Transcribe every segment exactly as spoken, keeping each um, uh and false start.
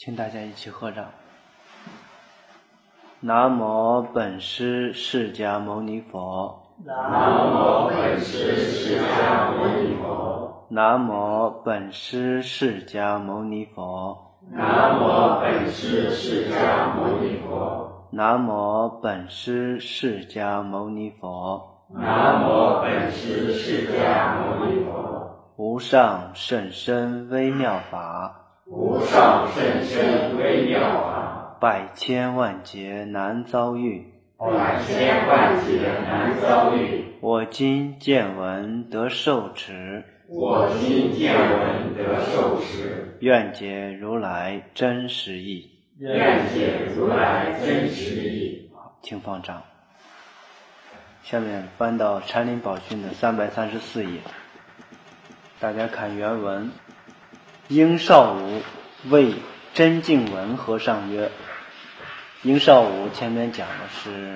请大家一起合掌。南无本师释迦牟尼佛。 南无本师释迦牟尼佛。 南无本师释迦牟尼佛。 南无本师释迦牟尼佛。 南无本师释迦牟尼佛。 南无本师释迦牟尼佛。 无上甚深微妙法。 无上甚深微妙法， 百千万劫难遭遇。 百千万劫难遭遇。 我今见闻得受持。 我今见闻得受持。 愿解如来真实义。 愿解如来真实义。 好，请放掌。下面翻到《禅林宝训》的三百三十四页，大家看原文。应少武谓真净文和尚曰，应少武前面讲的是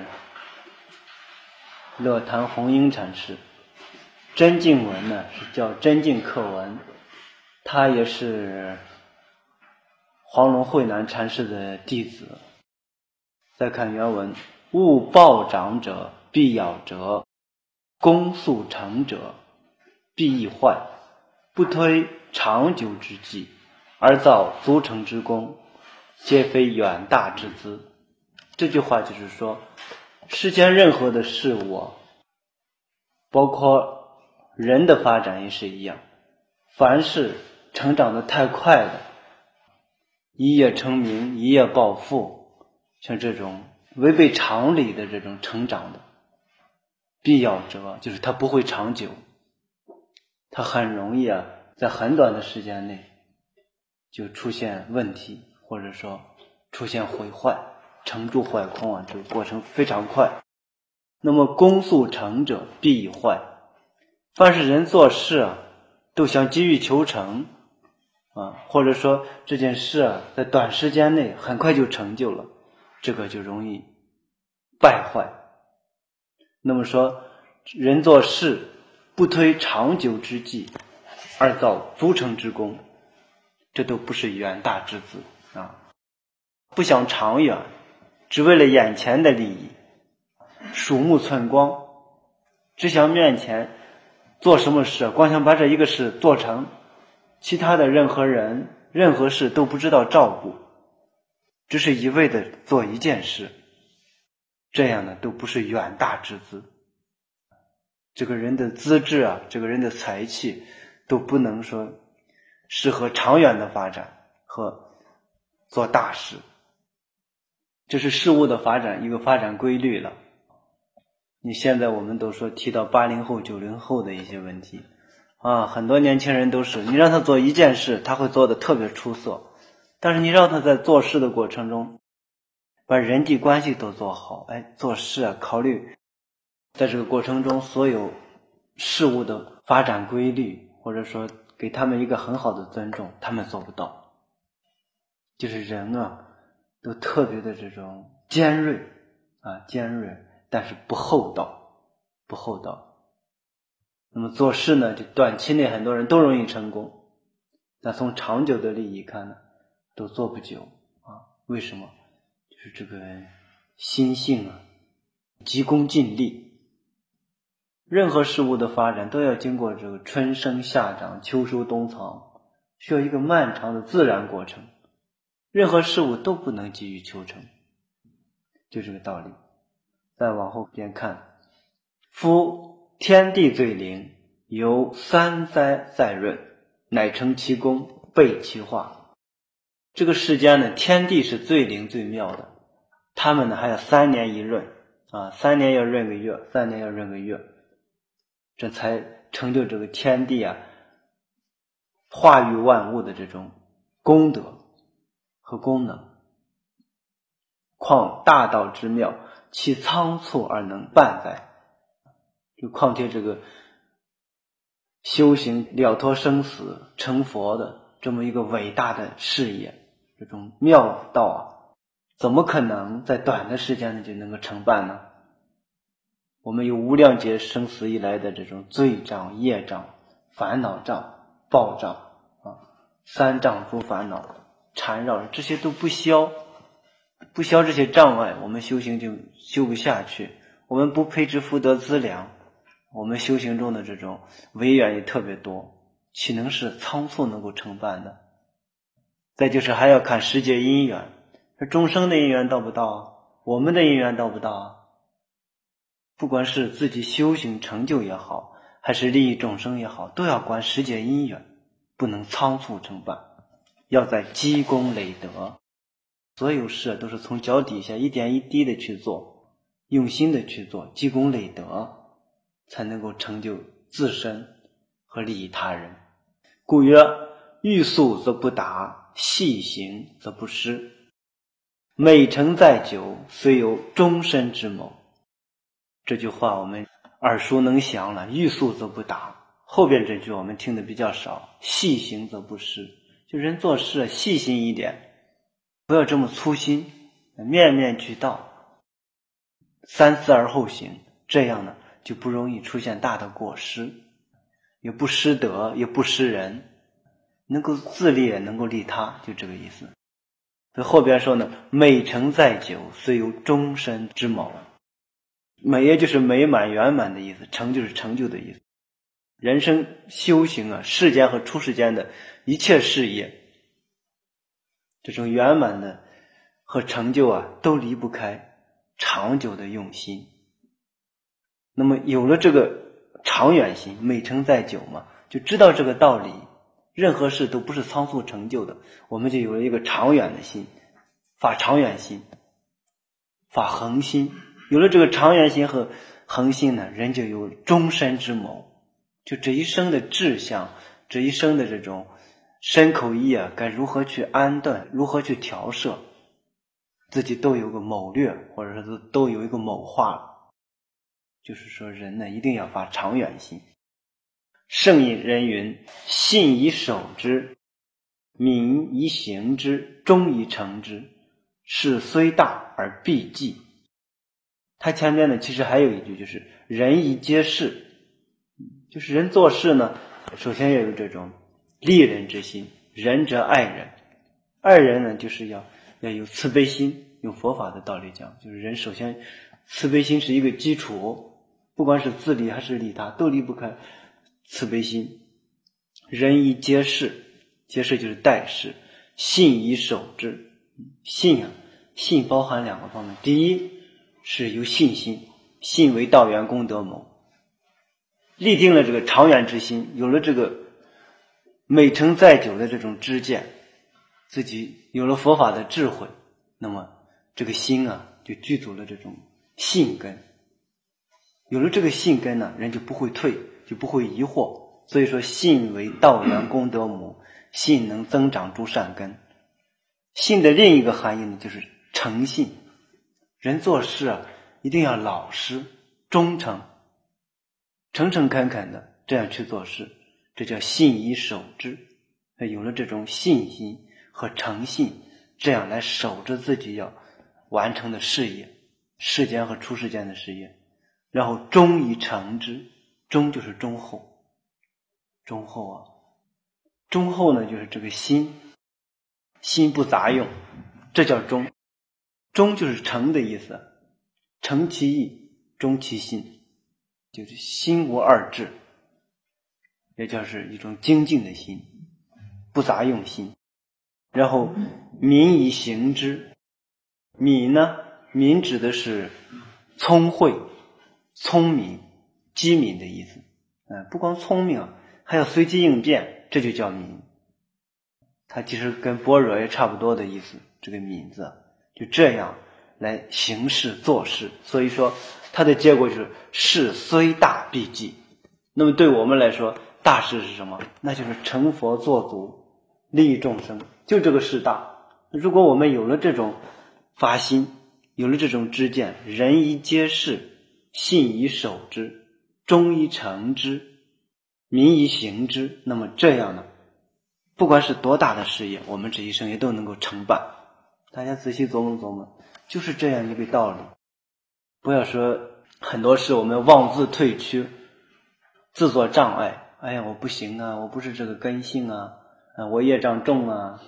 乐坛弘英禅师，真净文呢是叫真净克文，他也是黄龙慧南禅师的弟子。再看原文，勿暴长者必咬折，功速成者必易坏，不推长久之计，而造足成之功，皆非远大之资。这句话就是说，世间任何的事物啊，包括人的发展也是一样，凡是成长的太快的，一夜成名，一夜暴富，像这种违背常理的这种成长的，必咬折，就是它不会长久，它很容易啊在很短的时间内就出现问题，或者说出现毁坏，成住坏空啊，这个过程非常快。那么功速成者必易坏，凡是人做事啊都想急于求成啊，或者说这件事啊在短时间内很快就成就了，这个就容易败坏。那么说人做事不推长久之计，而造足成之功，这都不是远大之资啊！不想长远，只为了眼前的利益，鼠目寸光，只想面前做什么事，光想把这一个事做成，其他的任何人、任何事都不知道照顾，只是一味的做一件事，这样呢都不是远大之资。这个人的资质啊，这个人的才气都不能说适合长远的发展和做大事，这是事物的发展一个发展规律了。你现在我们都说提到八零后九零后的一些问题啊，很多年轻人都是你让他做一件事他会做得特别出色，但是你让他在做事的过程中把人际关系都做好，哎，做事啊考虑在这个过程中所有事物的发展规律，或者说给他们一个很好的尊重，他们做不到。就是人啊都特别的这种尖锐啊尖锐，但是不厚道不厚道。那么做事呢，就短期内很多人都容易成功，但从长久的利益看呢，都做不久啊。为什么？就是这个心性啊急功近利。任何事物的发展都要经过这个春生夏长秋收冬藏，需要一个漫长的自然过程，任何事物都不能急于求成，就这个道理。再往后边看，夫天地最灵，由三灾在润，乃成其功，备其化。这个世间呢，天地是最灵最妙的，他们呢还要三年一闰啊，三年要闰个月，三年要闰个月，这才成就这个天地啊化育万物的这种功德和功能。况大道之妙，其仓促而能办哉？就况且这个修行了脱生死成佛的这么一个伟大的事业，这种妙道啊，怎么可能在短的时间内就能够成办呢？我们有无量劫生死以来的这种罪障、业障、烦恼障、报障啊，三障诸烦恼， 缠绕着，这些都不消，不消这些障碍，我们修行就修不下去。我们不培植福德资粮，我们修行中的这种违缘也特别多，岂能是仓促能够承办的？再就是还要看世界因缘，众生的因缘到不到啊？我们的因缘到不到啊？不管是自己修行成就也好，还是利益众生也好，都要观世界因缘，不能仓促承办，要在积功累德。所有事都是从脚底下一点一滴的去做，用心的去做，积功累德，才能够成就自身和利益他人。故曰：欲速则不达，细行则不失。美成在久，虽有终身之谋。这句话我们耳熟能详了，欲速则不达。后边这句我们听的比较少，细行则不失。就人做事细心一点，不要这么粗心，面面俱到，三思而后行，这样呢就不容易出现大的过失，也不失德，也不失人，能够自利也能够利他，就这个意思。所以后边说呢，美成在久，虽有终身之谋。美也就是美满圆满的意思，成就是成就的意思。人生修行啊，世间和出世间的一切事业，这种圆满的和成就啊，都离不开长久的用心。那么有了这个长远心，美成在久嘛，就知道这个道理，任何事都不是仓促成就的，我们就有了一个长远的心，发长远心，发恒心。有了这个长远心和恒心呢，人就有终身之谋，就这一生的志向，这一生的这种身口意啊，该如何去安顿，如何去调摄，自己都有个谋略，或者说都有一个谋划。就是说人呢一定要发长远心。圣隐人云：信以守之，敏以行之，忠以成之，事虽大而必济。他前面呢其实还有一句，就是仁义皆事。就是人做事呢，首先要有这种利人之心，仁者爱人。爱人呢就是要要有慈悲心，用佛法的道理讲，就是人首先慈悲心是一个基础，不管是自利还是利他，都离不开慈悲心。仁义皆事，皆事就是待事，信以守之。信啊，信包含两个方面，第一是有信心，信为道源功德谋，立定了这个长远之心，有了这个美成在久的这种知见，自己有了佛法的智慧，那么这个心啊就具足了这种信根。有了这个信根呢，人就不会退，就不会疑惑。所以说信为道源功德母，信能增长诸善根。信的另一个含义呢，就是诚信。人做事啊一定要老实忠诚，诚诚恳恳的这样去做事，这叫信以守之。有了这种信心和诚信，这样来守着自己要完成的事业，世间和出世间的事业，然后忠以成之。忠就是忠厚，忠厚啊，忠厚呢就是这个心，心不杂用，这叫忠。忠就是诚的意思，诚其意，忠其心，就是心无二致，也就是一种精进的心，不杂用心。然后敏以行之，敏呢，敏指的是聪慧、聪明、机敏的意思。嗯，不光聪明，还要随机应变，这就叫敏。它其实跟般若也差不多的意思，这个敏字就这样来行事做事。所以说它的结果就是事虽大必济。那么对我们来说，大事是什么？那就是成佛作祖，利益众生，就这个事大。如果我们有了这种发心，有了这种知见，仁义皆事，信以守之，忠以成之，民以行之，那么这样呢，不管是多大的事业，我们这一生也都能够承办。大家仔细琢磨琢磨，就是这样一个道理。不要说很多事我们妄自退屈，自作障碍，哎呀我不行啊，我不是这个根性啊，啊我业障重啊，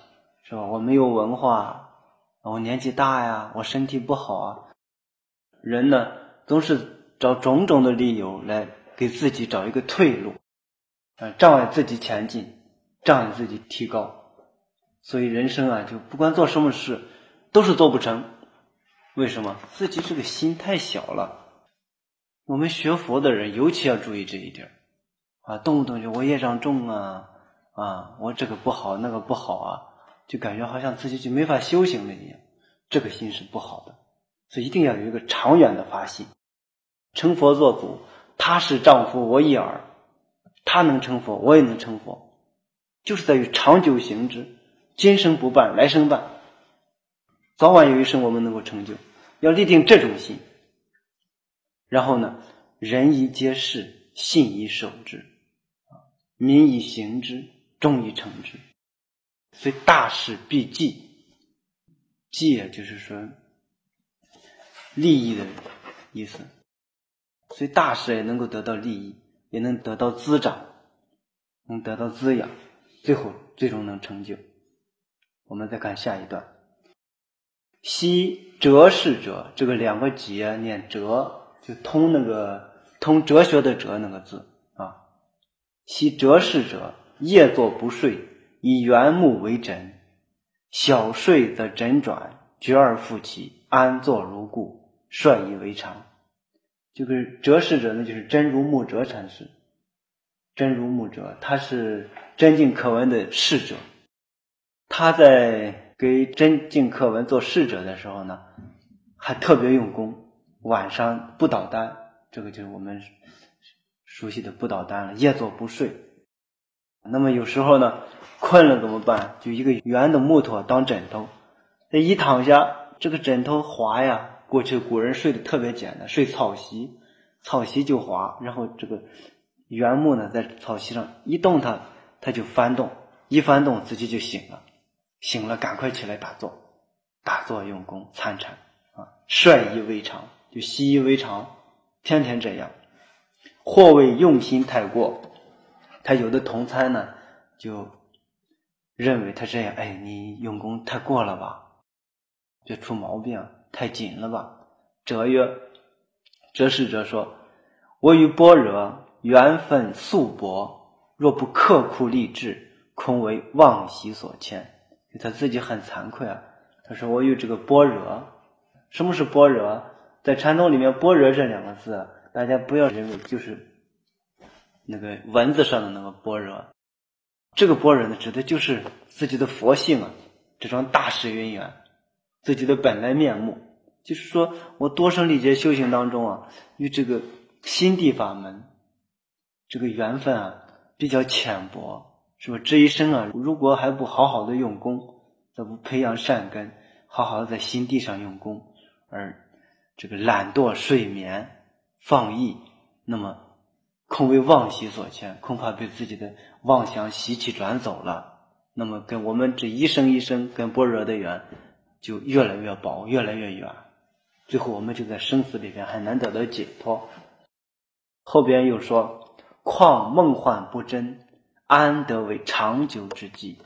是吧？我没有文化，我年纪大呀，我身体不好啊。人呢，总是找种种的理由来给自己找一个退路，呃，障碍自己前进，障碍自己提高。所以人生啊，就不管做什么事，都是做不成。为什么？自己这个心太小了。我们学佛的人尤其要注意这一点啊，动不动就我业障重啊，啊，我这个不好那个不好啊，就感觉好像自己就没法修行了一样，这个心是不好的。所以一定要有一个长远的发心。成佛做祖，他是丈夫我一耳，他能成佛我也能成佛，就是在于长久行之，今生不办来生办，早晚有一生我们能够成就，要立定这种心。然后呢，人以皆是，信以守之，民以行之，众以成之。所以大事必济，济啊就是说利益的意思。所以大事也能够得到利益，也能得到滋长，能得到滋养，最后最终能成就。我们再看下一段。昔哲士者，这个两个节念哲，就通那个通哲学的哲那个字啊。昔哲士者，夜坐不睡，以圆木为枕，小睡则枕转，觉而复起，安坐如故，率以为常。这个哲士者呢，就是真如木哲禅师。真如木哲，他是真净课文的侍者。他在给真净课文做侍者的时候呢，还特别用功，晚上不倒单，这个就是我们熟悉的不倒单了，夜坐不睡。那么有时候呢，困了怎么办？就一个圆的木头当枕头，这一躺下，这个枕头滑呀。过去古人睡得特别简单，睡草席，草席就滑，然后这个圆木呢在草席上一动它，它就翻动，一翻动自己就醒了，醒了赶快起来打坐，打坐用功参禅啊，率以为常，就习以为常，天天这样。或谓用心太过，他有的同参呢就认为他这样，哎，你用功太过了吧，就出毛病，太紧了吧。哲曰，哲士者说，我与般若缘分素薄，若不刻苦立志，恐为妄习所牵。他自己很惭愧啊，他说我与这个般若，什么是般若？在禅宗里面，般若这两个字，大家不要认为就是那个文字上的那个般若，这个般若呢，指的就是自己的佛性啊，这种大誓云缘，自己的本来面目。就是说我多生历劫修行当中啊，与这个心地法门这个缘分啊比较浅薄，是吧？这一生啊，如果还不好好的用功，再不培养善根，好好的在心地上用功，而这个懒惰睡眠放逸，那么恐为妄习所牵，恐怕被自己的妄想习气转走了，那么跟我们这一生一生跟般若的缘就越来越薄，越来越远，最后我们就在生死里边很难得到解脱。后边又说，况梦幻不真，安得为长久之计。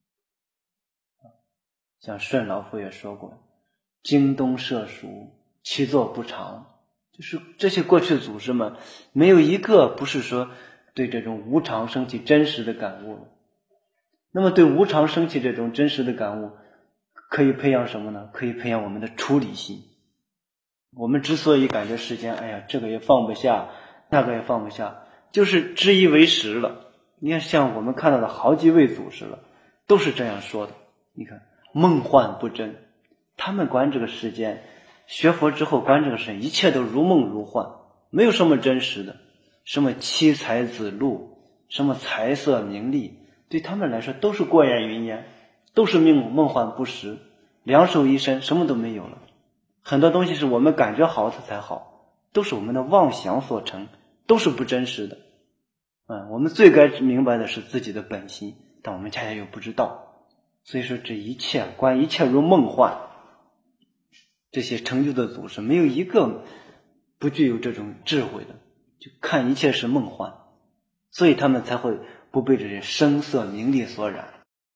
像顺老夫也说过，京东涉俗，其作不长。就是这些过去祖师们没有一个不是说对这种无常生起真实的感悟。那么对无常生起这种真实的感悟，可以培养什么呢？可以培养我们的处理心。我们之所以感觉世间，哎呀，这个也放不下，那个也放不下，就是知一为实了。你看像我们看到的好几位祖师了，都是这样说的。你看梦幻不真，他们观这个世间，学佛之后观这个世间，一切都如梦如幻，没有什么真实的，什么七彩子路，什么财色名利，对他们来说都是过眼云烟，都是梦梦幻不实，两手一伸什么都没有了。很多东西是我们感觉好它才好，都是我们的妄想所成，都是不真实的。嗯，我们最该明白的是自己的本心，但我们恰恰又不知道。所以说这一切观一切如梦幻，这些成就的祖师没有一个不具有这种智慧的，就看一切是梦幻，所以他们才会不被这些声色名利所染。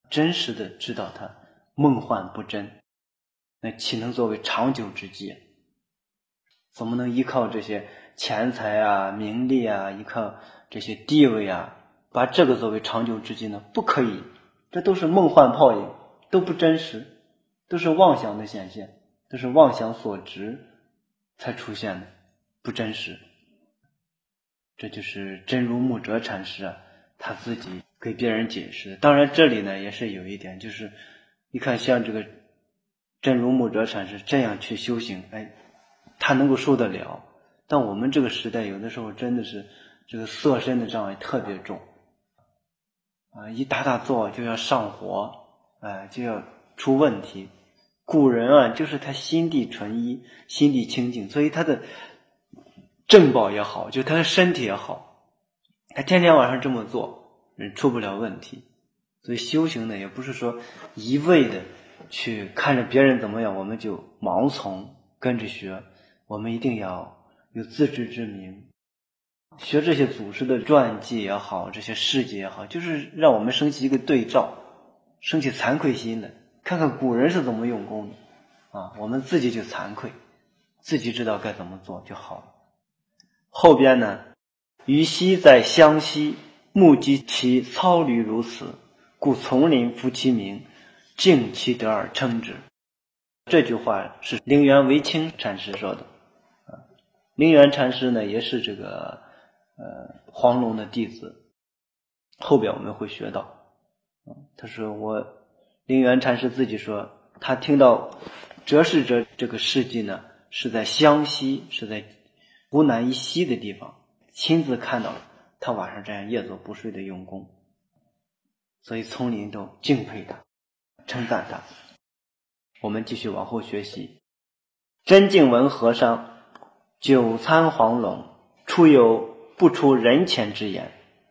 真实的知道它梦幻不真，那岂能作为长久之计？怎么能依靠这些钱财啊、名利啊，依靠这些地位啊，把这个作为长久之计呢？不可以，这都是梦幻泡影，都不真实，都是妄想的显现，都是妄想所执才出现的，不真实。这就是真如木哲禅师啊，他自己给别人解释的。当然这里呢也是有一点，就是你看像这个真如木哲禅师这样去修行，哎，他能够受得了。但我们这个时代有的时候真的是这个色身的障碍特别重啊，一打打坐就要上火，哎，就要出问题。古人啊，就是他心地纯一，心地清净，所以他的正报也好，就他的身体也好，他天天晚上这么做，人出不了问题。所以修行呢，也不是说一味的去看着别人怎么样，我们就盲从跟着学，我们一定要有自知之明。学这些祖师的传记也好，这些事迹也好，就是让我们升起一个对照，升起惭愧心来，看看古人是怎么用功的啊，我们自己就惭愧，自己知道该怎么做就好了。后边呢，于昔在湘西，目击其操履如此，故丛林服其名，敬其德而称之。这句话是灵源维清禅师说的。灵源禅师呢，也是这个呃黄龙的弟子，后边我们会学到。他说我灵源禅师自己说，他听到哲士哲这个事迹呢，是在湘西，是在湖南以西的地方，亲自看到了他晚上这样夜坐不睡的用功，所以丛林都敬佩他，称赞他。我们继续往后学习。真净文和尚久参黄龙，出有不出人前之言。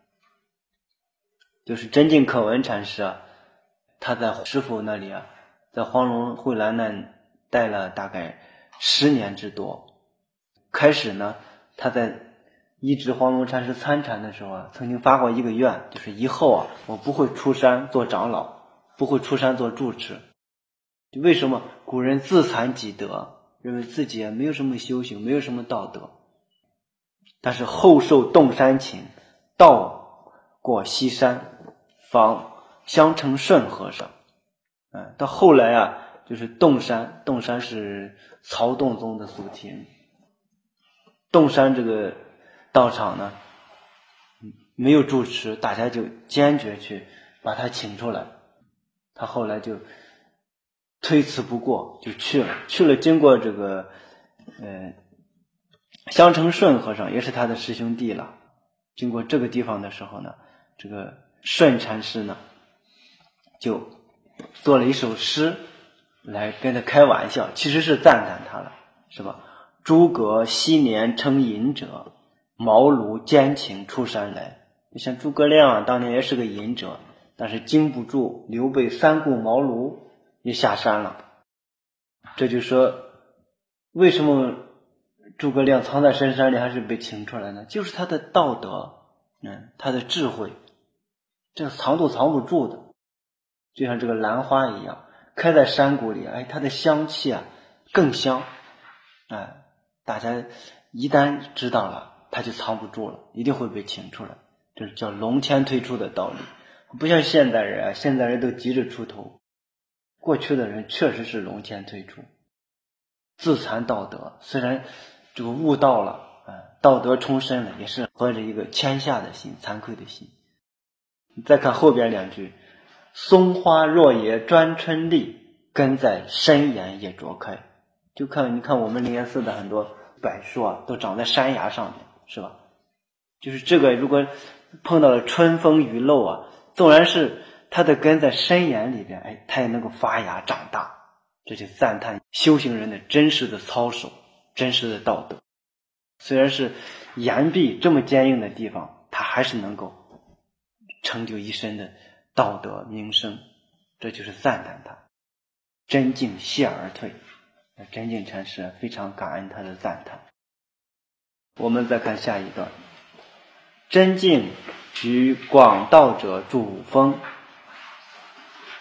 就是真净可闻禅师啊，他在师父那里啊，在黄龙慧兰那待了大概十年之多。开始呢，他在依止黄龙禅师参禅的时候啊，曾经发过一个愿，就是以后啊，我不会出山做长老，不会出山做住持。为什么？古人自惭己德，认为自己没有什么修行，没有什么道德。但是后受洞山请，到过西山，访香承顺和尚。嗯，到后来啊，就是洞山，洞山是曹洞宗的祖庭。洞山这个道场呢，没有住持，大家就坚决去把他请出来。他后来就推辞不过，就去了。去了，经过这个呃香承顺和尚，也是他的师兄弟了。经过这个地方的时候呢，这个顺禅师呢，就做了一首诗来跟他开玩笑，其实是赞叹他了，是吧？诸葛昔年称隐者，茅庐奸情出山来。就像诸葛亮啊，当年也是个隐者，但是经不住刘备三顾茅庐，也下山了。这就说为什么诸葛亮藏在深山里还是被请出来呢？就是他的道德，嗯，他的智慧，这个藏都藏不住的。就像这个兰花一样，开在山谷里，哎，它的香气啊更香，哎，大家一旦知道了，他就藏不住了，一定会被请出来。这是叫龙天推出的道理。不像现代人啊，现代人都急着出头，过去的人确实是龙天推出，自惭道德，虽然这个悟道了，呃、道德充身了，也是怀着一个谦下的心，惭愧的心。你再看后边两句，松花若也专春丽，根在深岩也灼开。就看你看我们灵岩寺的很多柏树啊，都长在山崖上面，是吧？就是这个如果碰到了春风雨漏啊，纵然是它的根在深岩里边，哎，它也能够发芽长大。这就赞叹修行人的真实的操守，真实的道德。虽然是岩壁这么坚硬的地方，它还是能够成就一身的道德名声，这就是赞叹他。真净谢而退，真净禅师非常感恩他的赞叹。我们再看下一段。真净举广道者住五峰，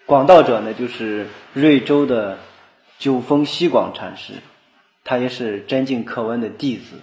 广道者呢，就是瑞州的九峰西广禅师，他也是真净克温的弟子。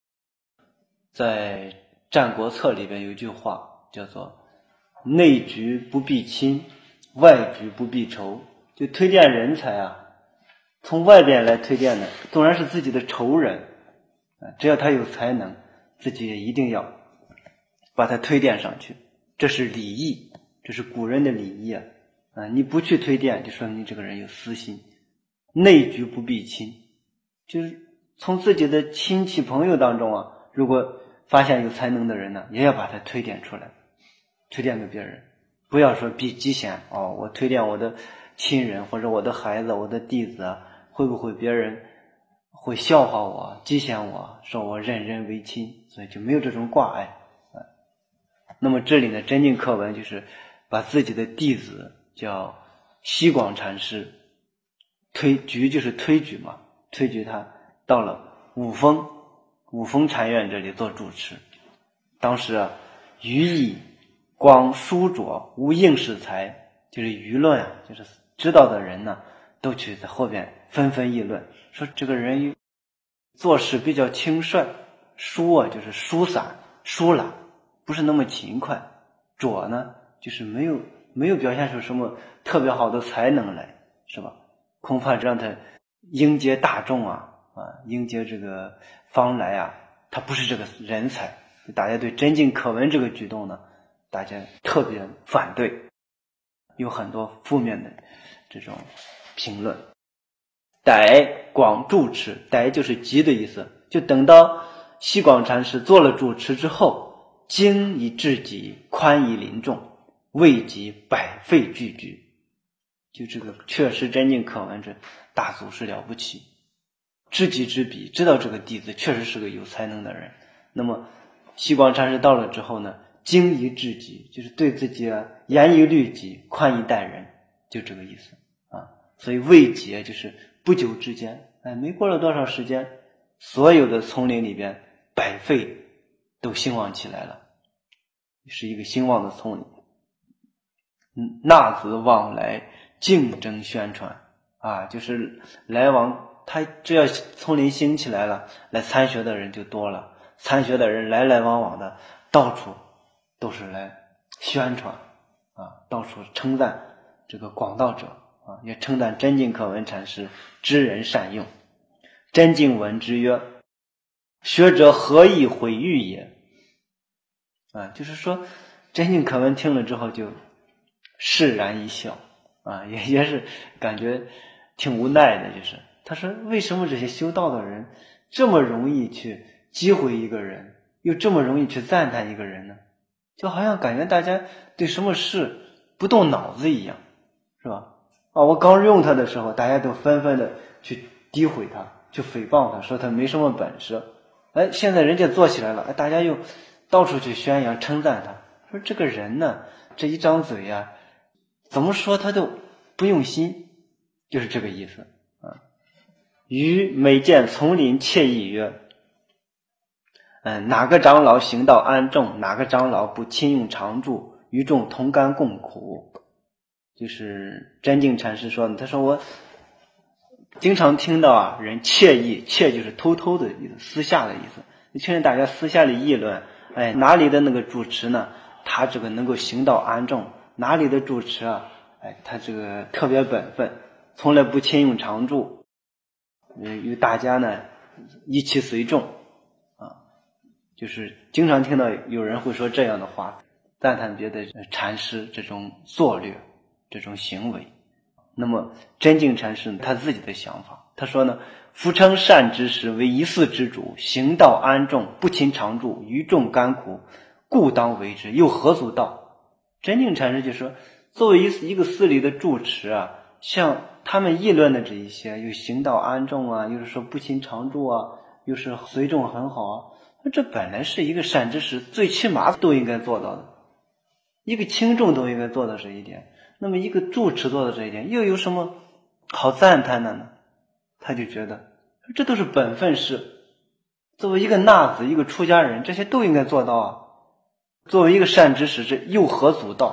在《战国策》里边有一句话叫做内局不避亲，外局不避仇。就推荐人才啊，从外边来推荐的纵然是自己的仇人，只要他有才能，自己也一定要把他推荐上去，这是礼义，这是古人的礼仪啊。啊，你不去推荐，就说明你这个人有私心。内局不避亲，就是从自己的亲戚朋友当中啊，如果发现有才能的人呢，也要把他推荐出来，推荐给别人。不要说避忌嫌哦，我推荐我的亲人或者我的孩子、我的弟子啊，会不会别人会笑话我、讥嫌我，说我任人唯亲，所以就没有这种挂碍。那么这里呢，真净克文就是把自己的弟子叫西广禅师推举，就是推举嘛，推举他到了五峰五峰禅院这里做主持。当时啊，余以光书拙，无应试才，就是舆论啊，就是知道的人呢，都去在后边纷纷议论，说这个人做事比较轻率，疏啊就是疏散疏懒，不是那么勤快，拙呢就是没有没有表现出什么特别好的才能来，是吧？恐怕让他迎接大众啊啊，迎接这个方来啊，他不是这个人才。大家对真净克文这个举动呢，大家特别反对，有很多负面的这种评论。逮广住持，逮就是急的意思，就等到西广禅师做了主持之后，精以至极，宽以临众，未及百废俱居。就这个确实真净克文这大祖师了不起，知己知彼，知道这个弟子确实是个有才能的人。那么西广禅师到了之后呢，精以至极，就是对自己啊严以律己，宽以待人，就这个意思啊。所以未及就是不久之间，哎，没过了多少时间，所有的丛林里边百废都兴旺起来了，是一个兴旺的丛林。嗯，纳子往来，竞争宣传啊，就是来往，他只要丛林兴起来了，来参学的人就多了，参学的人来来往往的，到处都是来宣传啊，到处称赞这个广道者啊，也称赞真净克文禅师知人善用。真净闻之曰：学者何以毁誉也？啊，就是说真净克文听了之后就释然一笑啊，也也是感觉挺无奈的，就是他说为什么这些修道的人这么容易去击毁一个人，又这么容易去赞叹一个人呢？就好像感觉大家对什么事不动脑子一样，是吧？啊，我刚用他的时候，大家都纷纷的去诋毁他，去诽谤他，说他没什么本事。哎，现在人家做起来了，哎，大家又到处去宣扬称赞他，说这个人呢，这一张嘴呀、啊，怎么说他都不用心，就是这个意思啊。于每见丛林惬意曰：嗯，哪个长老行道安众，哪个长老不亲用常住，与众同甘共苦。就是真净禅师说的，他说我经常听到啊人惬意，惬就是偷偷的意思，私下的意思。你听见大家私下里议论，哎，哪里的那个主持呢，他这个能够行道安众，哪里的主持啊，哎，他这个特别本分，从来不亲用常住，与大家呢一起随众啊，就是经常听到有人会说这样的话，赞叹别的禅师这种作略，这种行为。那么真净禅师他自己的想法，他说呢，夫称善知识为一寺之主，行道安众，不勤常住，于众甘苦，故当为之，又何足道？真净禅师就说，作为一个寺里的住持啊，像他们议论的这一些，又行道安众啊，又是说不勤常住啊，又是随众很好啊，这本来是一个善知识最起码都应该做到的，一个轻重都应该做到这一点。那么一个住持做到这一点，又有什么好赞叹的呢？他就觉得这都是本分事，作为一个纳子，一个出家人，这些都应该做到啊。作为一个善知识，这又何足道？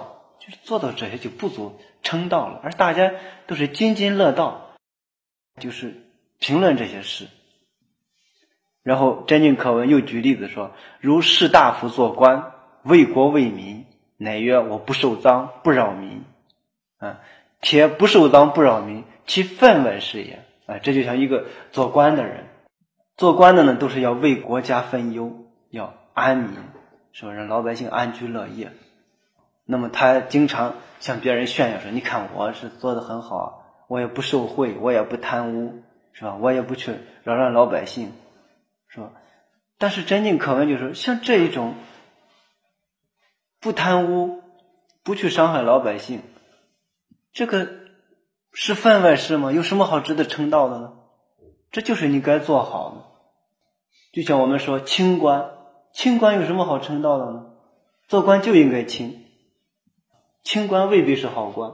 就是做到这些就不足称道了，而大家都是津津乐道，就是评论这些事。然后真境可闻又举例子说，如士大夫做官，为国为民，乃曰我不受赃，不扰民啊，且不受赃不扰民，其分文是也啊。这就像一个做官的人，做官的呢都是要为国家分忧，要安民，是吧？让老百姓安居乐业。那么他经常向别人炫耀说，你看我是做得很好，我也不受贿，我也不贪污，是吧？我也不去扰乱老百姓，是吧？但是真境可闻就是像这一种不贪污，不去伤害老百姓，这个是分外事吗？有什么好值得称道的呢？这就是你该做好的。就像我们说清官，清官有什么好称道的呢？做官就应该清，清官未必是好官。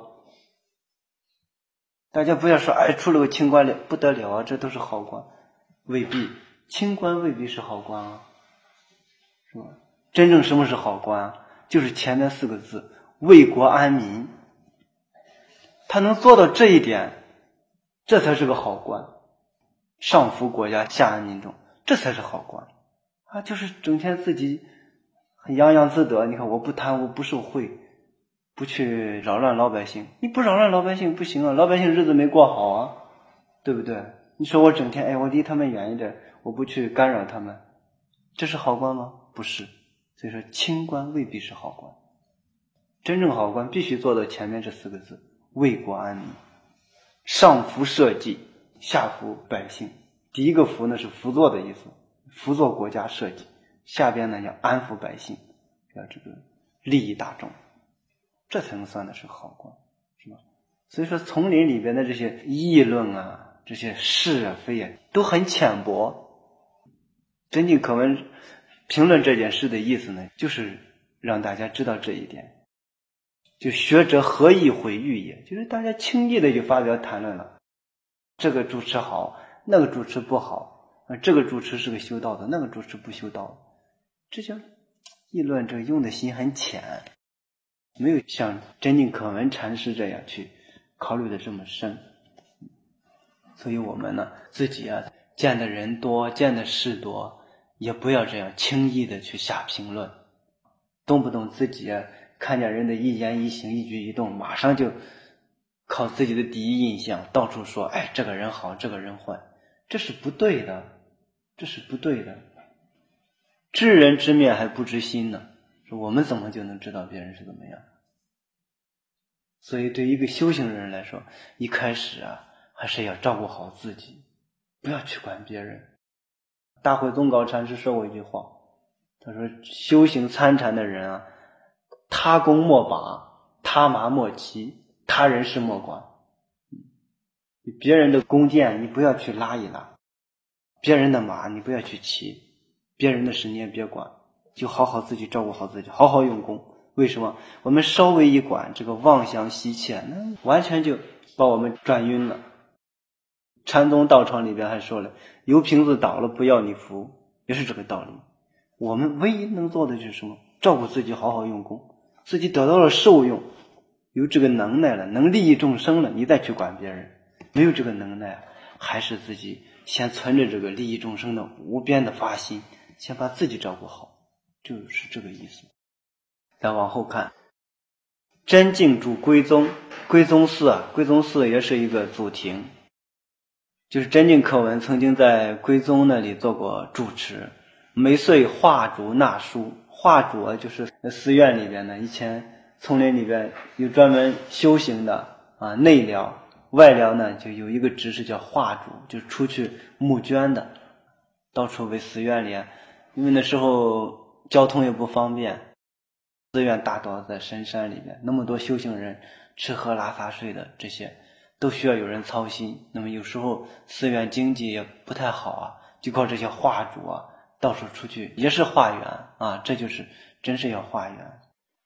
大家不要说哎，出了个清官了不得了啊，这都是好官，未必，清官未必是好官啊，是吧？真正什么是好官啊？就是前面四个字，为国安民。他能做到这一点，这才是个好官，上服国家，下安民众，这才是好官啊！就是整天自己很洋洋自得，你看我不贪污，不受贿，不去扰乱老百姓。你不扰乱老百姓不行啊，老百姓日子没过好啊，对不对？你说我整天哎，我离他们远一点，我不去干扰他们，这是好官吗？不是。所以说清官未必是好官，真正好官必须做到前面这四个字，为国安民。上服社稷，下服百姓。第一个服呢是辅佐的意思，辅佐国家社稷，下边呢要安抚百姓，要这个利益大众，这才能算的是好官，是吧？所以说丛林里边的这些议论啊，这些是啊非啊都很浅薄。真境可闻评论这件事的意思呢，就是让大家知道这一点，就学者何以毁誉也，就是大家轻易的就发表谈论了，这个主持好，那个主持不好，这个主持是个修道的，那个主持不修道的，这叫议论，这个用的心很浅，没有像真境可闻禅师这样去考虑的这么深。所以我们呢自己啊见的人多，见的事多，也不要这样轻易的去下评论，动不动自己啊看见人的一言一行一举一动，马上就靠自己的第一印象到处说，哎，这个人好，这个人坏，这是不对的，这是不对的。知人知面还不知心呢，说我们怎么就能知道别人是怎么样？所以对一个修行人来说，一开始啊还是要照顾好自己，不要去管别人。大慧宗高禅师说过一句话，他说修行参禅的人啊，他弓莫把，他马莫骑，他人事莫管。别人的弓箭你不要去拉一拉，别人的马你不要去骑，别人的事你也别管，就好好自己照顾好自己，好好用功。为什么？我们稍微一管，这个妄想习气那完全就把我们转晕了。禅宗道场里边还说了，油瓶子倒了不要你扶，也是这个道理。我们唯一能做的就是什么？照顾自己，好好用功，自己得到了受用，有这个能耐了，能利益众生了，你再去管别人。没有这个能耐，还是自己先存着这个利益众生的无边的发心，先把自己照顾好，就是这个意思。再往后看，真境住归宗，归宗寺啊，归宗寺也是一个祖庭，就是真境可闻曾经在归宗那里做过住持，每岁画主纳书，画主啊就是寺院里边呢，以前丛林里边有专门修行的啊，内寮外寮呢就有一个职事叫画主，就是出去募捐的，到处为寺院里，因为那时候交通也不方便，寺院大多在深山里面，那么多修行人吃喝拉撒睡的，这些都需要有人操心。那么有时候寺院经济也不太好啊，就靠这些画主啊到处出去也是化缘啊，这就是真是要化缘。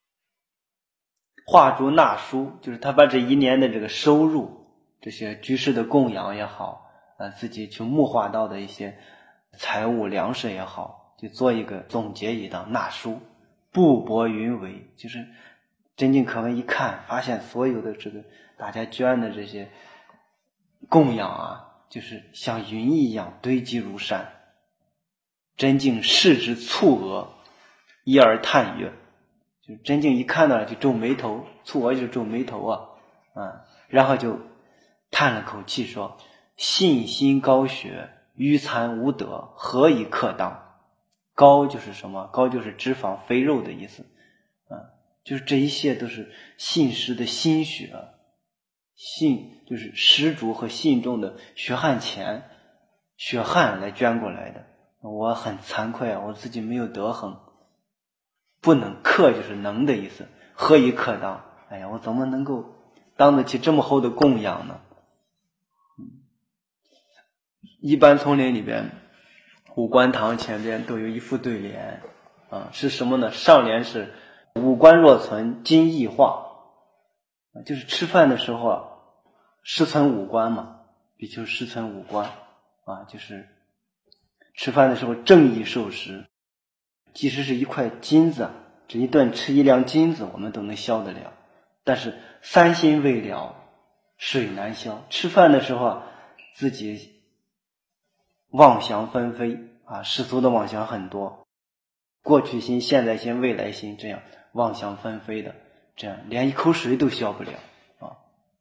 画主纳书，就是他把这一年的这个收入，这些居士的供养也好，啊自己去募化到的一些财物粮食也好，就做一个总结一档纳书。布帛云为，就是真境可闻一看，发现所有的这个大家捐的这些供养啊，就是像云一样堆积如山。真境视之蹙额，一而叹曰，就真境一看到就皱眉头，蹙额就皱眉头啊，啊，然后就叹了口气说：信心高学，愚残无德，何以克当？高就是什么？高就是脂肪肥肉的意思啊，就是这一切都是信师的心血，信就是施主和信众的血汗钱、血汗来捐过来的。我很惭愧啊，我自己没有德行，不能克就是能的意思，何以克当？哎呀，我怎么能够当得起这么厚的供养呢？一般丛林里边，五官堂前边都有一副对联啊，是什么呢？上联是五官若存今亦化，就是吃饭的时候啊，师存五官嘛，比丘师存五官啊，就是吃饭的时候正义受食，即使是一块金子，这一顿吃一两金子我们都能消得了，但是三心未了，水难消。吃饭的时候啊，自己妄想纷飞啊，世俗的妄想很多，过去心、现在心、未来心，这样妄想纷飞的，这样连一口水都消不了啊。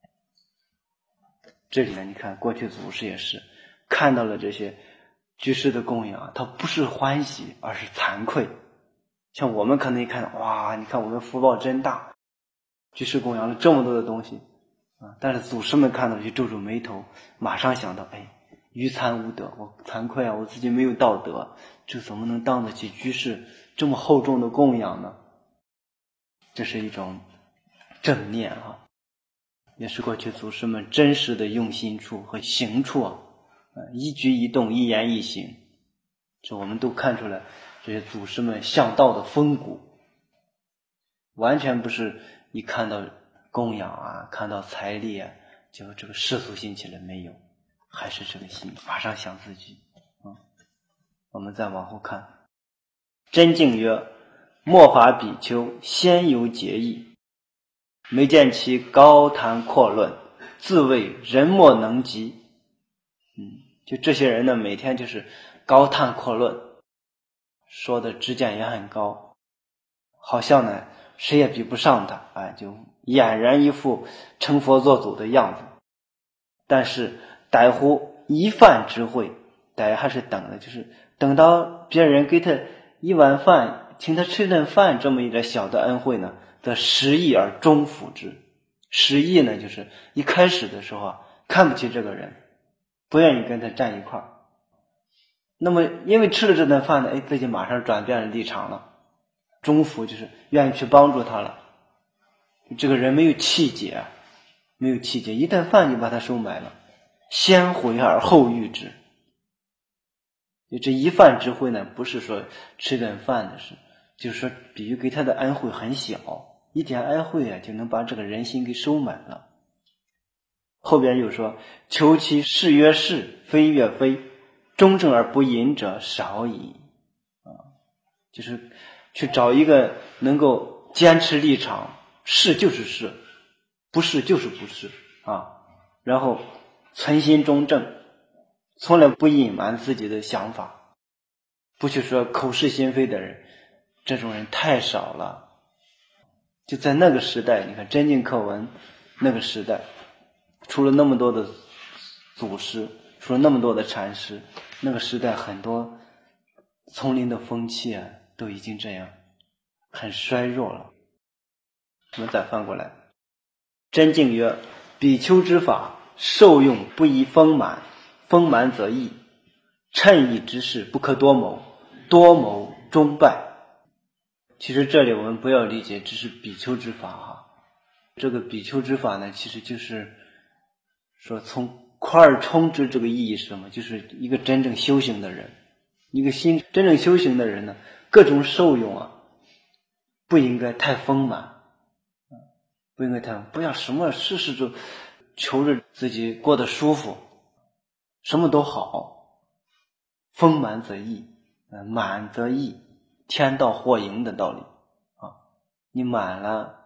这里呢，你看过去祖师也是看到了这些居士的供养，他不是欢喜，而是惭愧。像我们可能一看，哇，你看我们福报真大，居士供养了这么多的东西啊，但是祖师们看到就皱皱眉头，马上想到，哎，愚残无德，我惭愧啊，我自己没有道德，这怎么能当得起居士这么厚重的供养呢？这是一种正念啊，也是过去祖师们真实的用心处和行处啊，一举一动、一言一行，这我们都看出来，这些祖师们向道的风骨，完全不是一看到供养啊，看到财力啊，就这个世俗心起来，没有，还是这个心，马上想自己。嗯，我们再往后看，真境曰：末法比丘先有结义，没见其高谈阔论，自谓人莫能及。嗯，就这些人呢，每天就是高谈阔论，说的知见也很高，好像呢谁也比不上他，哎，就俨然一副成佛作祖的样子。但是逮乎一饭之会，逮还是等的，就是等到别人给他一碗饭，请他吃顿饭，这么一点小的恩惠呢，则失意而终辅之。失意呢，就是一开始的时候啊，看不起这个人，不愿意跟他站一块儿。那么因为吃了这顿饭呢，哎，自己马上转变了立场了，终辅就是愿意去帮助他了。这个人没有气节，没有气节，一顿饭就把他收买了，先毁而后欲之。这一饭之惠呢，不是说吃顿饭的事，就是说比喻给他的恩惠很小，一点恩惠啊就能把这个人心给收买了。后边又说：求其是曰是，非曰非，忠正而不淫者少矣。啊，就是去找一个能够坚持立场，是就是是，不是就是不是啊，然后存心中正，从来不隐瞒自己的想法，不去说口是心非的人，这种人太少了。就在那个时代，你看真境课文那个时代，出了那么多的祖师，出了那么多的禅师，那个时代很多丛林的风气啊，都已经这样很衰弱了。我们再翻过来，真境曰：比丘之法，受用不宜丰满，丰满则易，趁意之事不可多谋，多谋终败。其实这里我们不要理解这是比丘之法哈，这个比丘之法呢，其实就是说从块儿充之这个意义是什么？就是一个真正修行的人，一个心真正修行的人呢，各种受用啊，不应该太丰满，不应该太，不要什么事事都求着自己过得舒服，什么都好，丰满则易，满则溢，天道或盈的道理啊！你满了，哎，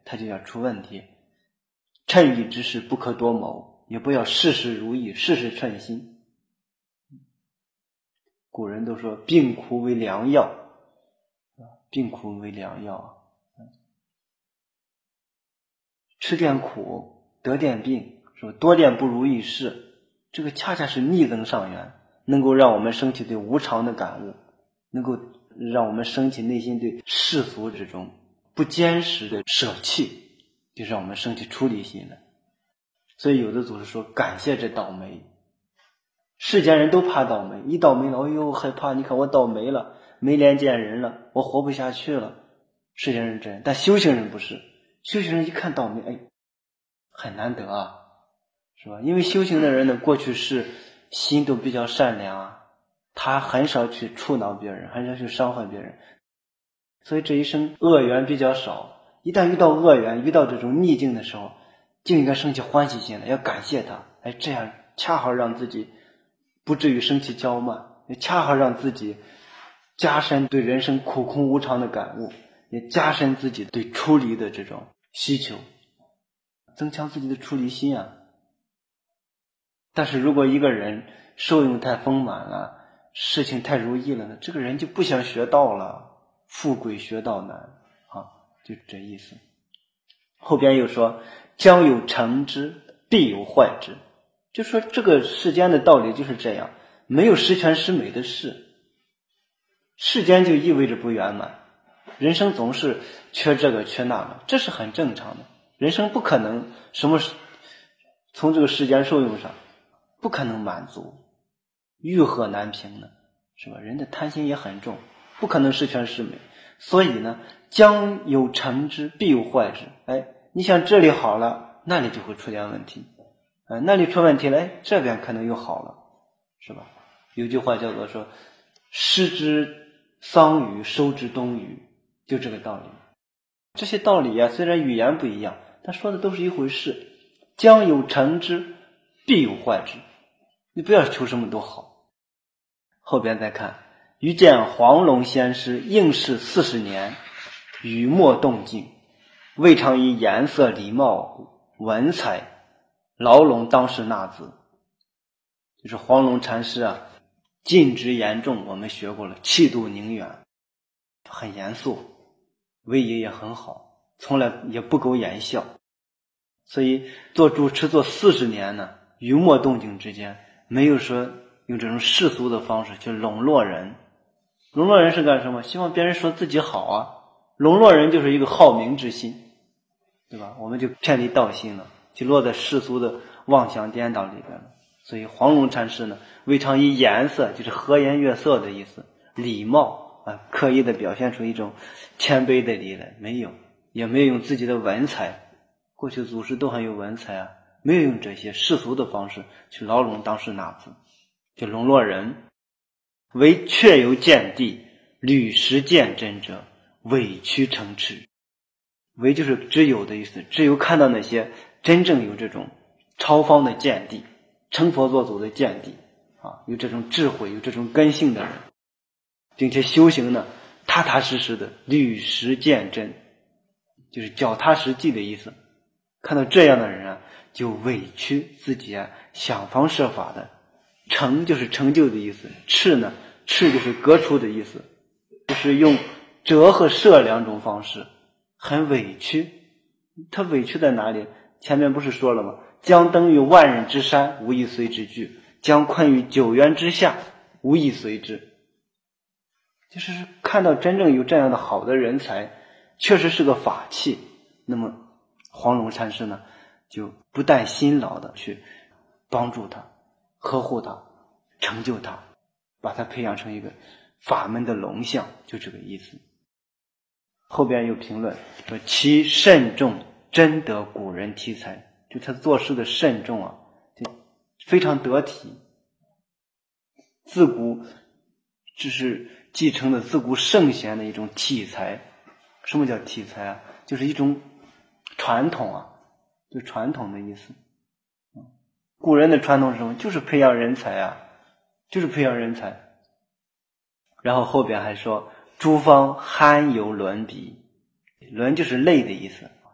他就要出问题。称意之事不可多谋，也不要事事如意，事事称心。古人都说病苦为良药，病苦为良药，吃点苦得点病，说多点不如意事，这个恰恰是逆增上缘，能够让我们升起对无常的感悟，能够让我们升起内心对世俗这种不坚实的舍弃，就让我们升起出离心的。所以有的祖师说感谢这倒霉，世间人都怕倒霉，一倒霉了，哎呦害怕，你看我倒霉了，没脸见人了，我活不下去了。世间人这样，但修行人不是，修行人一看倒霉，哎，很难得啊，是吧？因为修行的人呢，过去是心都比较善良啊，他很少去触恼别人，很少去伤害别人，所以这一生恶缘比较少。一旦遇到恶缘，遇到这种逆境的时候，就应该升起欢喜心来，要感谢他，哎，这样恰好让自己不至于升起骄慢，也恰好让自己加深对人生苦空无常的感悟，也加深自己对出离的这种需求，增强自己的出离心啊。但是如果一个人受用太丰满了，事情太如意了呢，这个人就不想学道了，富贵学道难啊，就这意思。后边又说将有成之必有坏之，就说这个世间的道理就是这样，没有十全十美的事，世间就意味着不圆满，人生总是缺这个缺那个，这是很正常的，人生不可能什么从这个世间受用上不可能满足，欲壑难平呢，是吧？人的贪心也很重，不可能十全十美，所以呢将有成之必有坏之，哎，你想这里好了，那里就会出点问题，哎，那里出问题了，哎，这边可能又好了，是吧？有句话叫做说失之桑榆收之冬雨，就这个道理。这些道理啊，虽然语言不一样，但说的都是一回事。将有成之必有坏之，你不要求什么都好。后边再看余见黄龙仙师应试四十年，语墨动静，未尝以颜色礼貌文采牢笼当世纳字。就是黄龙禅师啊，尽职严重，我们学过了，气度宁远，很严肃，威仪也很好，从来也不苟言笑，所以做主持做四十年呢，语墨动静之间没有说用这种世俗的方式去笼络人。笼络人是干什么？希望别人说自己好啊。笼络人就是一个好名之心，对吧？我们就偏离道心了，就落在世俗的妄想颠倒里边了。所以黄龙禅师呢，未尝以颜色，就是和颜悦色的意思，礼貌啊，刻意的表现出一种谦卑的礼来，没有，也没有用自己的文采，过去祖师都很有文采啊，没有用这些世俗的方式去牢笼当世纳字，就笼络人。唯确有见地，屡实见真者，委曲成痴。唯就是只有的意思，只有看到那些真正有这种超方的见地，成佛作祖的见地啊，有这种智慧有这种根性的人，并且修行呢踏踏实实的履实见真，就是脚踏实地的意思。看到这样的人啊，就委屈自己啊，想方设法的，成就是成就的意思，赤呢赤就是革除的意思，就是用折和舍两种方式，很委屈。他委屈在哪里？前面不是说了吗？将登于万仞之山，无以随之惧；将困于九渊之下，无以随之。就是看到真正有这样的好的人才，确实是个法器，那么黄龙禅师呢，就不但辛劳的去帮助他，呵护他，成就他，把他培养成一个法门的龙象，就这个意思。后边有评论说其慎重真得古人题材，就他做事的慎重啊，就非常得体。自古这是继承了自古圣贤的一种体裁。什么叫体裁啊？就是一种传统啊，就传统的意思。古人的传统是什么？就是培养人才啊，就是培养人才。然后后边还说诸方酣游轮比，轮就是累的意思，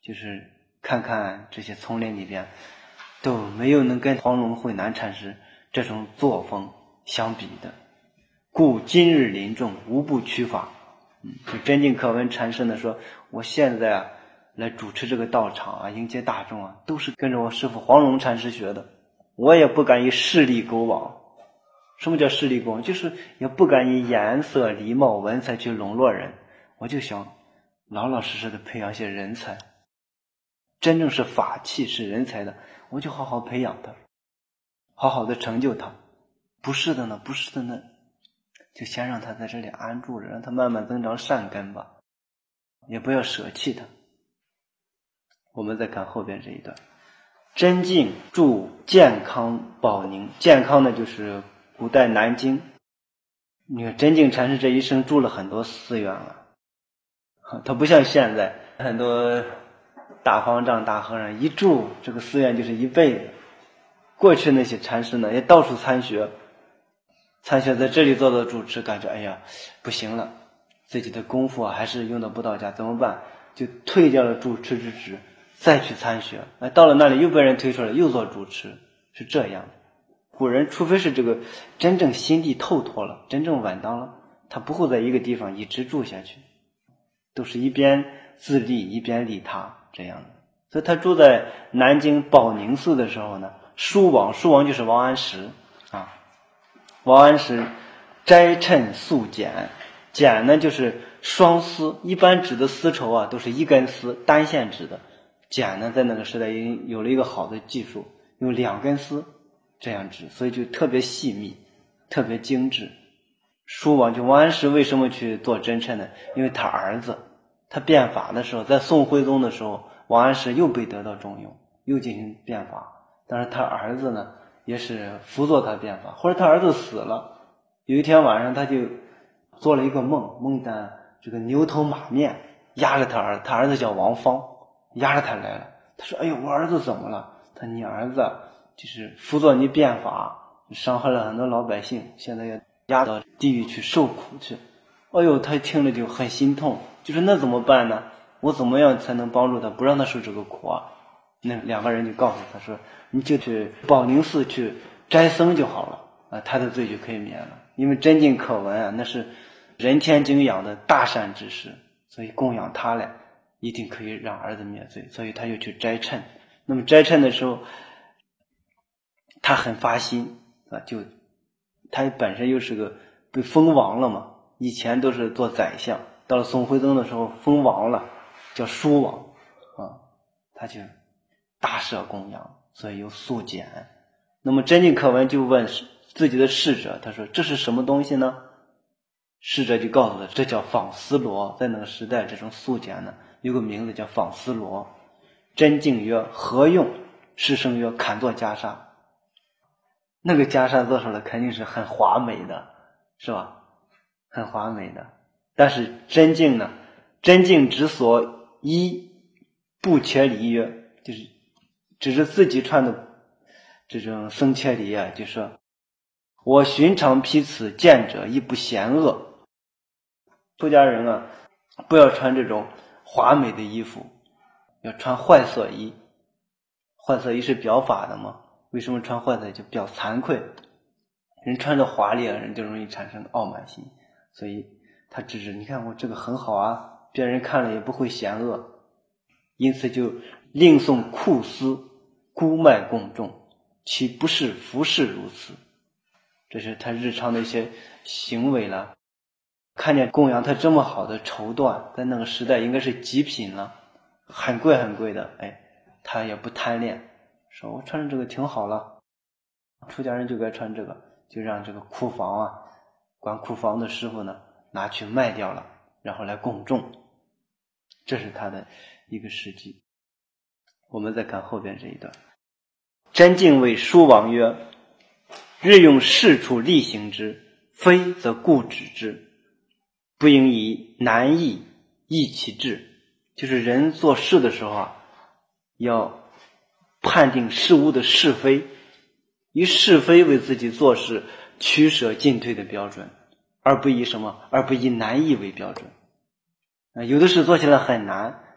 就是看看这些丛林里边都没有能跟黄龙慧南禅师这种作风相比的。故今日临众无不趋法。嗯，就真净可闻禅师呢说，我现在啊来主持这个道场啊，迎接大众啊，都是跟着我师父黄龙禅师学的。我也不敢以势力勾网。什么叫势力勾网？就是也不敢以颜色、礼貌、文采去笼络人。我就想老老实实的培养一些人才，真正是法器是人才的，我就好好培养他，好好的成就他。不是的呢，不是的呢，就先让他在这里安住着，让他慢慢增长善根吧，也不要舍弃他。我们再看后边这一段，真净住健康保宁。健康呢就是古代南京，你看真净禅师这一生住了很多寺院了，他不像现在很多大方丈大和尚一住这个寺院就是一辈子。过去那些禅师呢也到处参学，参学在这里做做主持，感觉哎呀不行了，自己的功夫啊还是用得不到家，怎么办？就退掉了主持之职，再去参学。哎，到了那里又被人推出来，又做主持，是这样。古人除非是这个真正心地透脱了，真正稳当了，他不会在一个地方一直住下去，都是一边自利一边利他这样的。所以他住在南京保宁寺的时候呢，书王，书王就是王安石啊。王安石斋称素剪，剪呢就是双丝，一般织的丝绸啊都是一根丝单线织的，剪呢在那个时代已经有了一个好的技术，用两根丝这样织，所以就特别细密，特别精致。书王就王安石为什么去做针称呢？因为他儿子他变法的时候，在宋徽宗的时候，王安石又被得到重用，又进行变法，但是他儿子呢也是辅佐他变法。后来他儿子死了，有一天晚上他就做了一个梦，梦见这个牛头马面压着他儿子，他儿子叫王芳，压着他来了。他说哎呦，我儿子怎么了？他你儿子就是辅佐你变法，伤害了很多老百姓，现在要压到地狱去受苦去。哎呦，他听了就很心痛，就是那怎么办呢？我怎么样才能帮助他，不让他受这个苦啊？那两个人就告诉他说，你就去保宁寺去斋僧就好了啊，他的罪就可以免了。因为真净可闻啊，那是人天敬仰的大善之事，所以供养他来一定可以让儿子免罪，所以他就去斋称。那么斋称的时候他很发心啊，就他本身又是个被封王了嘛，以前都是做宰相，到了宋徽宗的时候封王了，叫书王啊，他就大舍供养，所以有素简。那么真净可闻就问自己的侍者，他说这是什么东西呢？侍者就告诉他，这叫纺丝罗。在那个时代这种素简呢有个名字叫纺丝罗。真净曰何用？师生曰砍做袈裟。那个袈裟做出来肯定是很华美的，是吧？很华美的。但是真净呢，真净之所依不切礼曰，就是只是自己穿的这种僧切礼啊，就说我寻常披此见者亦不嫌恶。出家人啊不要穿这种华美的衣服，要穿坏色衣。坏色衣是表法的嘛，为什么穿坏色衣？就表惭愧，人穿着华丽的人就容易产生傲慢心，所以他只是你看我这个很好啊，别人看了也不会嫌恶，因此就另送裤丝孤卖供众，其不是服饰如此。这是他日常的一些行为了。看见供养他这么好的绸缎，在那个时代应该是极品了，很贵很贵的，哎，他也不贪恋，说我穿着这个挺好了，出家人就该穿这个，就让这个库房啊，管库房的师傅呢拿去卖掉了，然后来供众，这是他的一个事迹。我们再看后边这一段，真净谓书王曰：日用事处力行之，非则固止之，不应以难易易其志。就是人做事的时候啊，要判定事物的是非，以是非为自己做事取舍进退的标准，而不以什么而不以难易为标准。有的事做起来很难，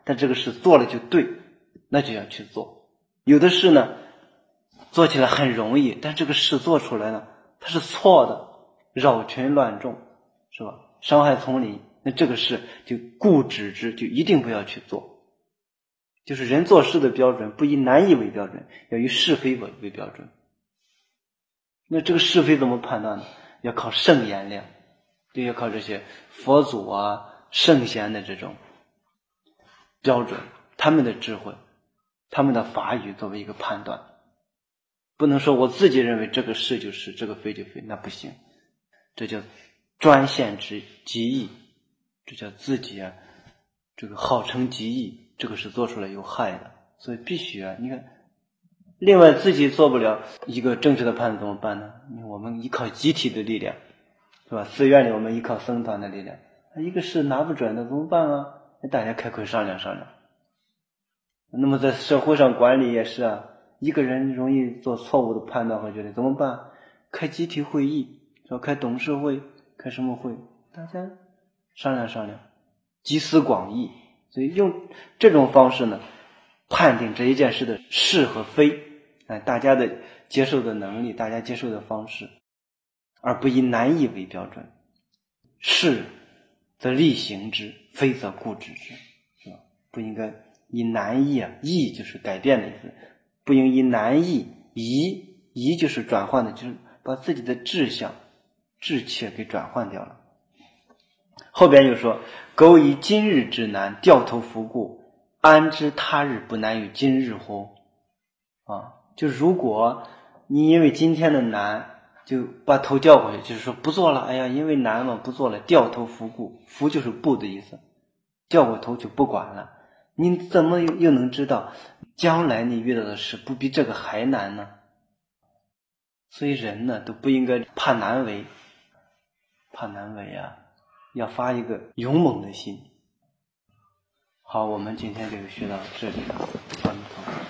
但这个事做了就对，那就要去做。有的事呢做起来很容易，但这个事做出来呢它是错的，扰群乱众，是吧？伤害丛林，那这个事就固执之，就一定不要去做。就是人做事的标准不以难易为标准，要以是非为为标准。那这个是非怎么判断呢？要靠圣言量，就要靠这些佛祖啊圣贤的这种标准，他们的智慧，他们的法语作为一个判断。不能说我自己认为这个是就是，这个非就非，那不行。这叫专献之极义，这叫自己啊这个号称极义，这个是做出来有害的。所以必须啊，你看另外自己做不了一个正确的判断怎么办呢？我们依靠集体的力量，是吧？寺院里我们依靠僧团的力量，一个事拿不准的怎么办啊？大家开会商量商量。那么在社会上管理也是啊，一个人容易做错误的判断和决定，怎么办？开集体会议，说开董事会，开什么会，大家商量商量，集思广益。所以用这种方式呢，判定这一件事的是和非，哎，大家的接受的能力，大家接受的方式，而不以难易为标准。是则力行之，非则固执之，是吧？不应该以难易啊，易就是改变的意思，不应以难易，移移就是转换的，就是把自己的志向、志气给转换掉了。后边又说：苟以今日之难，掉头伏故，安知他日不难于今日乎？啊，就如果你因为今天的难就把头掉过去，就是说不做了，哎呀，因为难嘛，不做了，掉头伏故，伏就是不的意思，掉过头就不管了。你怎么又又能知道将来你遇到的事不比这个还难呢？所以人呢都不应该怕难为，怕难为啊，要发一个勇猛的心。好，我们今天就学到这里了。